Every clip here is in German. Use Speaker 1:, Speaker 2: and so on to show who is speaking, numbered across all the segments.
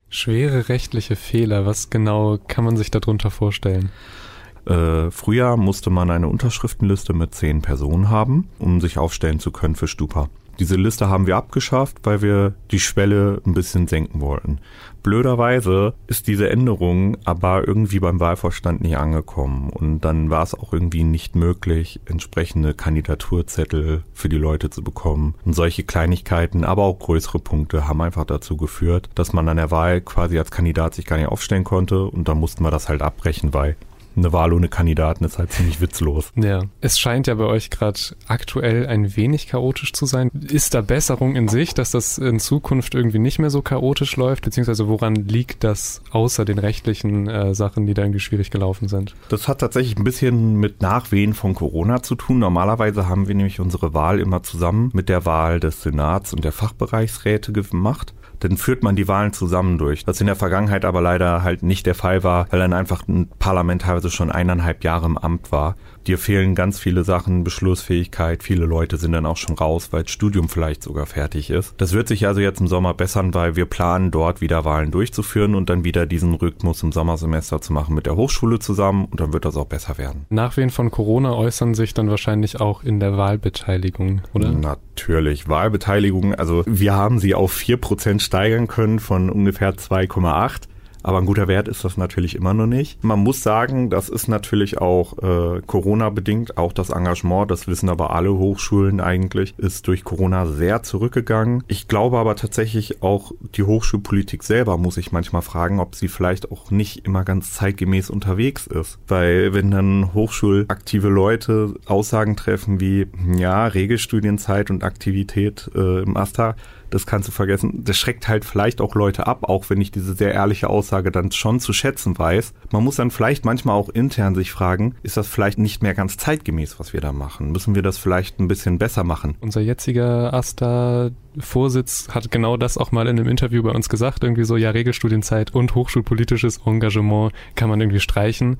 Speaker 1: Schwere rechtliche Fehler, was genau kann man sich darunter vorstellen?
Speaker 2: Früher musste man eine Unterschriftenliste mit 10 Personen haben, um sich aufstellen zu können für Stupa. Diese Liste haben wir abgeschafft, weil wir die Schwelle ein bisschen senken wollten. Blöderweise ist diese Änderung aber irgendwie beim Wahlvorstand nicht angekommen und dann war es auch irgendwie nicht möglich, entsprechende Kandidaturzettel für die Leute zu bekommen. Und solche Kleinigkeiten, aber auch größere Punkte haben einfach dazu geführt, dass man an der Wahl quasi als Kandidat sich gar nicht aufstellen konnte und dann mussten wir das halt abbrechen, weil eine Wahl ohne Kandidaten ist halt ziemlich witzlos.
Speaker 1: Ja, es scheint ja bei euch gerade aktuell ein wenig chaotisch zu sein. Ist da Besserung in Sicht, dass das in Zukunft irgendwie nicht mehr so chaotisch läuft? Beziehungsweise woran liegt das außer den rechtlichen Sachen, die da irgendwie schwierig gelaufen sind?
Speaker 2: Das hat tatsächlich ein bisschen mit Nachwehen von Corona zu tun. Normalerweise haben wir nämlich unsere Wahl immer zusammen mit der Wahl des Senats und der Fachbereichsräte gemacht. Dann führt man die Wahlen zusammen durch. Was in der Vergangenheit aber leider halt nicht der Fall war, weil dann einfach ein Parlament teilweise schon 1,5 Jahre im Amt war. Dir fehlen ganz viele Sachen, Beschlussfähigkeit. Viele Leute sind dann auch schon raus, weil das Studium vielleicht sogar fertig ist. Das wird sich also jetzt im Sommer bessern, weil wir planen, dort wieder Wahlen durchzuführen und dann wieder diesen Rhythmus im Sommersemester zu machen mit der Hochschule zusammen und dann wird das auch besser werden.
Speaker 1: Nachwehen von Corona äußern sich dann wahrscheinlich auch in der Wahlbeteiligung, oder?
Speaker 2: Natürlich. Wahlbeteiligung, also wir haben sie auf 4% steigern können von ungefähr 2,8. Aber ein guter Wert ist das natürlich immer noch nicht. Man muss sagen, das ist natürlich auch Corona-bedingt, auch das Engagement, das wissen aber alle Hochschulen eigentlich, ist durch Corona sehr zurückgegangen. Ich glaube aber tatsächlich auch die Hochschulpolitik selber muss ich manchmal fragen, ob sie vielleicht auch nicht immer ganz zeitgemäß unterwegs ist. Weil wenn dann hochschulaktive Leute Aussagen treffen wie, ja, Regelstudienzeit und Aktivität im AStA, das kannst du vergessen. Das schreckt halt vielleicht auch Leute ab, auch wenn ich diese sehr ehrliche Aussage dann schon zu schätzen weiß. Man muss dann vielleicht manchmal auch intern sich fragen, ist das vielleicht nicht mehr ganz zeitgemäß, was wir da machen? Müssen wir das vielleicht ein bisschen besser machen?
Speaker 1: Unser jetziger AStA-Vorsitz hat genau das auch mal in einem Interview bei uns gesagt. Irgendwie so, ja, Regelstudienzeit und hochschulpolitisches Engagement kann man irgendwie streichen.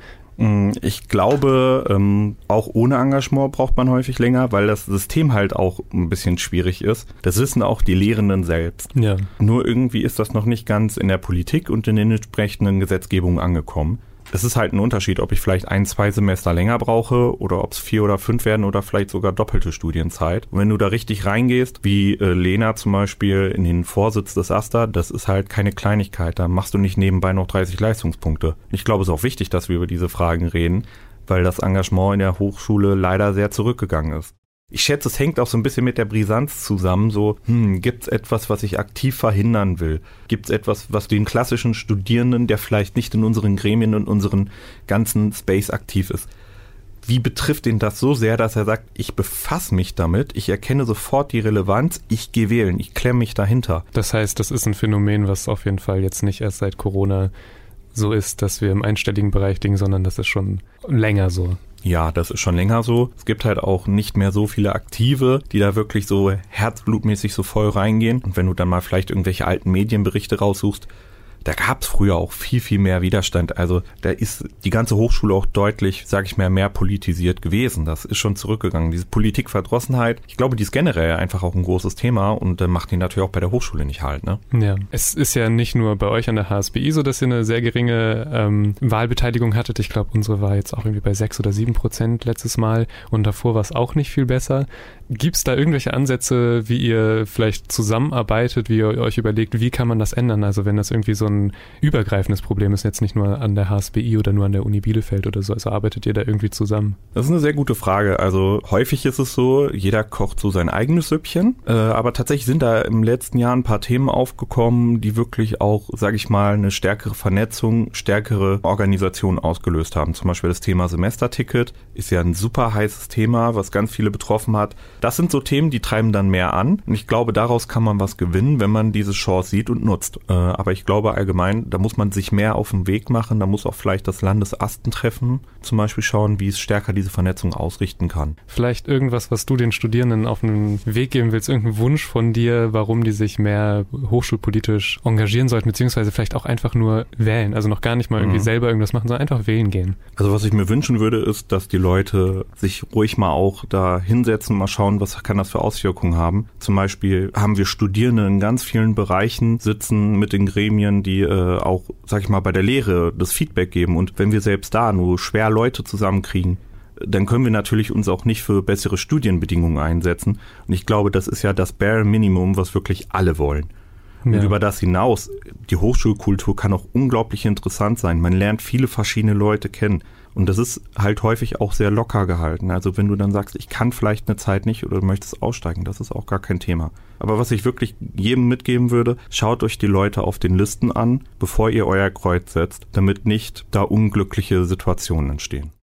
Speaker 2: Ich glaube, auch ohne Engagement braucht man häufig länger, weil das System halt auch ein bisschen schwierig ist. Das wissen auch die Lehrenden selbst.
Speaker 1: Ja.
Speaker 2: Nur irgendwie ist das noch nicht ganz in der Politik und in den entsprechenden Gesetzgebungen angekommen. Es ist halt ein Unterschied, ob ich vielleicht 1-2 Semester länger brauche oder ob es 4 oder 5 werden oder vielleicht sogar doppelte Studienzeit. Und wenn du da richtig reingehst, wie Lena zum Beispiel in den Vorsitz des AStA, das ist halt keine Kleinigkeit. Da machst du nicht nebenbei noch 30 Leistungspunkte. Ich glaube, es ist auch wichtig, dass wir über diese Fragen reden, weil das Engagement in der Hochschule leider sehr zurückgegangen ist. Ich schätze, es hängt auch so ein bisschen mit der Brisanz zusammen, so, gibt's etwas, was ich aktiv verhindern will? Gibt's etwas, was den klassischen Studierenden, der vielleicht nicht in unseren Gremien und unseren ganzen Space aktiv ist, wie betrifft ihn das so sehr, dass er sagt, ich befasse mich damit, ich erkenne sofort die Relevanz, ich gehe wählen, ich klemme mich dahinter.
Speaker 1: Das heißt, das ist ein Phänomen, was auf jeden Fall jetzt nicht erst seit Corona so ist, dass wir im einstelligen Bereich liegen, sondern das ist schon länger so.
Speaker 2: Ja, das ist schon länger so. Es gibt halt auch nicht mehr so viele Aktive, die da wirklich so herzblutmäßig so voll reingehen. Und wenn du dann mal vielleicht irgendwelche alten Medienberichte raussuchst, da gab es früher auch viel, viel mehr Widerstand. Also da ist die ganze Hochschule auch deutlich, sage ich mal, mehr politisiert gewesen. Das ist schon zurückgegangen. Diese Politikverdrossenheit, ich glaube, die ist generell einfach auch ein großes Thema und macht die natürlich auch bei der Hochschule nicht halt, ne?
Speaker 1: Ja, es ist ja nicht nur bei euch an der HSBI so, dass ihr eine sehr geringe Wahlbeteiligung hattet. Ich glaube, unsere war jetzt auch irgendwie bei 6 oder 7% letztes Mal und davor war es auch nicht viel besser. Gibt es da irgendwelche Ansätze, wie ihr vielleicht zusammenarbeitet, wie ihr euch überlegt, wie kann man das ändern? Also wenn das irgendwie so ein übergreifendes Problem ist, jetzt nicht nur an der HSBI oder nur an der Uni Bielefeld oder so, also arbeitet ihr da irgendwie zusammen?
Speaker 2: Das ist eine sehr gute Frage. Also häufig ist es so, jeder kocht so sein eigenes Süppchen, aber tatsächlich sind da im letzten Jahr ein paar Themen aufgekommen, die wirklich auch, sage ich mal, eine stärkere Vernetzung, stärkere Organisation ausgelöst haben. Zum Beispiel das Thema Semesterticket ist ja ein super heißes Thema, was ganz viele betroffen hat. Das sind so Themen, die treiben dann mehr an. Und ich glaube, daraus kann man was gewinnen, wenn man diese Chance sieht und nutzt. Aber ich glaube allgemein, da muss man sich mehr auf den Weg machen. Da muss auch vielleicht das Landesastentreffen zum Beispiel schauen, wie es stärker diese Vernetzung ausrichten kann.
Speaker 1: Vielleicht irgendwas, was du den Studierenden auf den Weg geben willst, irgendein Wunsch von dir, warum die sich mehr hochschulpolitisch engagieren sollten, beziehungsweise vielleicht auch einfach nur wählen. Also noch gar nicht mal irgendwie selber irgendwas machen, sondern einfach wählen gehen.
Speaker 2: Also was ich mir wünschen würde, ist, dass die Leute sich ruhig mal auch da hinsetzen, mal schauen, was kann das für Auswirkungen haben. Zum Beispiel haben wir Studierende in ganz vielen Bereichen sitzen mit den Gremien, die auch, sag ich mal, bei der Lehre das Feedback geben. Und wenn wir selbst da nur schwer Leute zusammenkriegen, dann können wir natürlich uns auch nicht für bessere Studienbedingungen einsetzen. Und ich glaube, das ist ja das Bare Minimum, was wirklich alle wollen. Und über das hinaus, die Hochschulkultur kann auch unglaublich interessant sein. Man lernt viele verschiedene Leute kennen. Und das ist halt häufig auch sehr locker gehalten. Also wenn du dann sagst, ich kann vielleicht eine Zeit nicht oder möchtest aussteigen, das ist auch gar kein Thema. Aber was ich wirklich jedem mitgeben würde, schaut euch die Leute auf den Listen an, bevor ihr euer Kreuz setzt, damit nicht da unglückliche Situationen entstehen.